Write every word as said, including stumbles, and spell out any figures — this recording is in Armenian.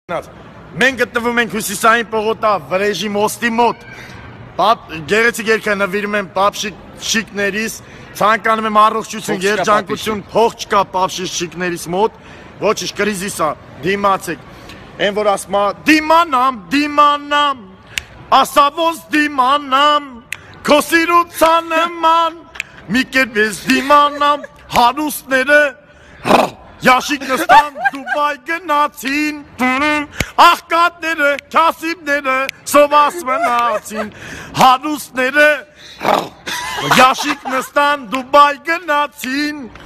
Մենք գտնվում ենք հյուսիսային պողոտա վրեժի մոստի մոտ, գեղեցիկ երգը նվիրում եմ պապշիկներից, ցանկանում եմ առողջություն, երջանկություն, փող չկա պապշիկներից մոտ, ոչինչ կրիզիս է, դիմացեք, այն որ ասում է դիմանամ, դիմանամ, ասա ոնց դիմանամ, քո սիրության նման, մի կերպ ես դիմանամ, հարուստները Yaşık nıstan Dubai gnatin Ahkatları, kasipleri Sovasmanatsin Harusları Yaşık nıstan Dubai gnatin